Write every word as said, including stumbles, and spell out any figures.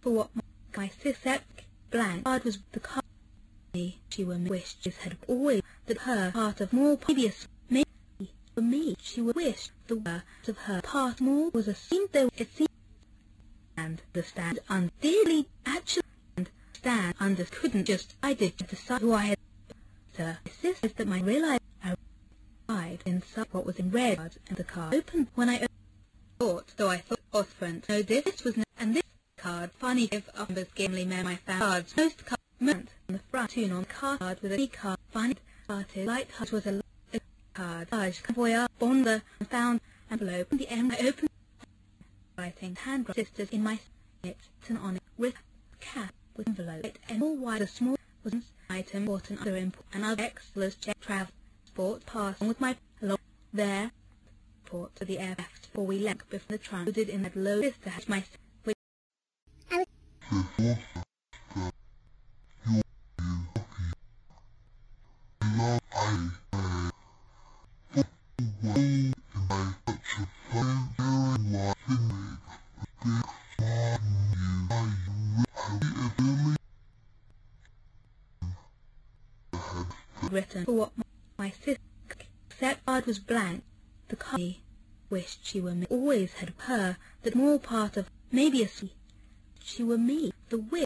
for what my, my sister blank card was the card. She would wish she had always that her part of more previous maybe for me she would wish the words of her part more was a seemed though it seemed and understand undearly actually understand under couldn't just I did decide who I had sir sister that my realized I read inside what was in red and the card opened when I thought though I thought Osprant no this was no, and this card funny if numbers gamely man my found cards most card on the front tune on card with a E card funny started light card was a, a card large voyeur bonder and found envelope in the end I opened writing hand sisters in my it and on it with cap with envelope and all wide a small was an item important other import and other extras check travel sport pass on with my along there port to the aircraft before we left before the trunk did in that low sister had my which I was written for what my sister except card was blank. The card wished she were me. Always had her that more part of maybe a she were me. The wish